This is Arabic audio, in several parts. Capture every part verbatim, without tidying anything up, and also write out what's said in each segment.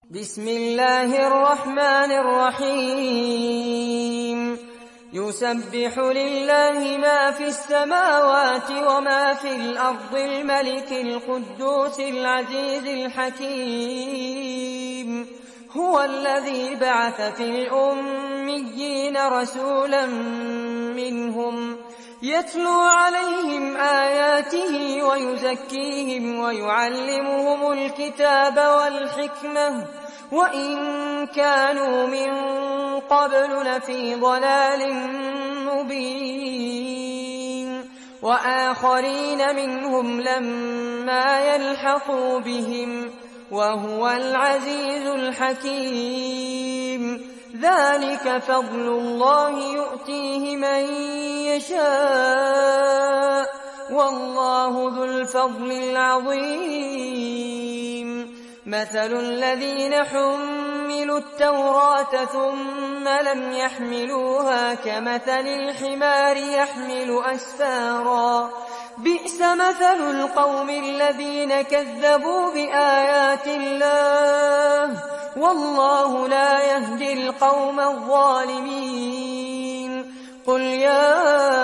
بسم الله الرحمن الرحيم يسبح لله ما في السماوات وما في الأرض الملك القدوس العزيز الحكيم هو الذي بعث في الأميين رسولا منهم يتلو عليهم آياته ويزكيهم ويعلمهم الكتاب والحكمة وإن كانوا من قبل لفي ضلال مبين وآخرين منهم لما يلحقوا بهم وهو العزيز الحكيم ذلك فضل الله يؤتيه من يشاء والله ذو الفضل العظيم مثل الذين حملوا التوراة ثم لم يحملوها كمثل الحمار يحمل أسفارا بئس مثل القوم الذين كذبوا بآيات الله والله لا يهدي القوم الظالمين قل يا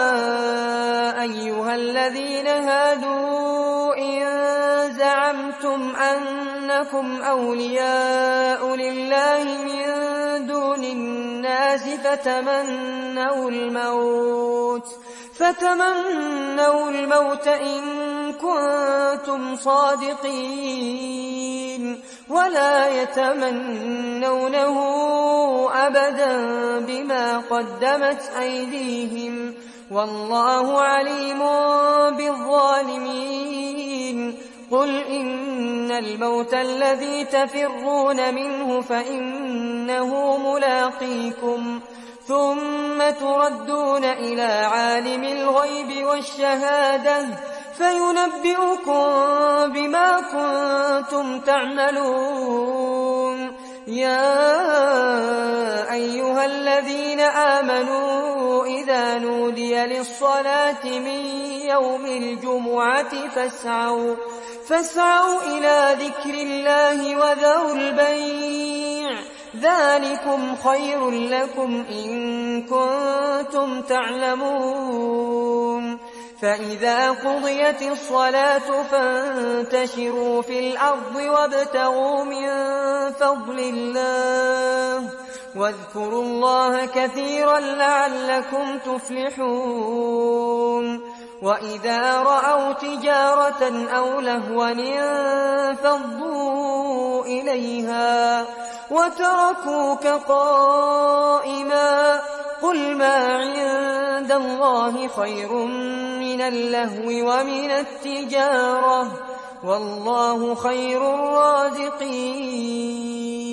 أيها الذين هادوا إن زعمتم أنكم أولياء لله من دون الناس فتمنوا الموت فتمنوا الموت إن كنتم صادقين ولا يتمنونه أبدا بما قدمت أيديهم والله عليم بالظالمين قل إن الموت الذي تفرون منه فإنه ملاقيكم ثم تردون إلى عالم الغيب والشهادة فينبئكم بما كنتم تعملون يا أيها الذين آمنوا إذا نودي للصلاة من يوم الجمعة فاسعوا فاسعوا إلى ذكر الله وذروا البيع ذلكم خير لكم إن كنتم تعلمون فإذا قضيت الصلاة فانتشروا في الأرض وابتغوا من فضل الله واذكروا الله كثيرا لعلكم تفلحون وإذا رأوا تجارة أو لهوا انفضوا إليها وتركوك قائما قل ما عند الله خير من اللهو ومن التجارة والله خير الرازقين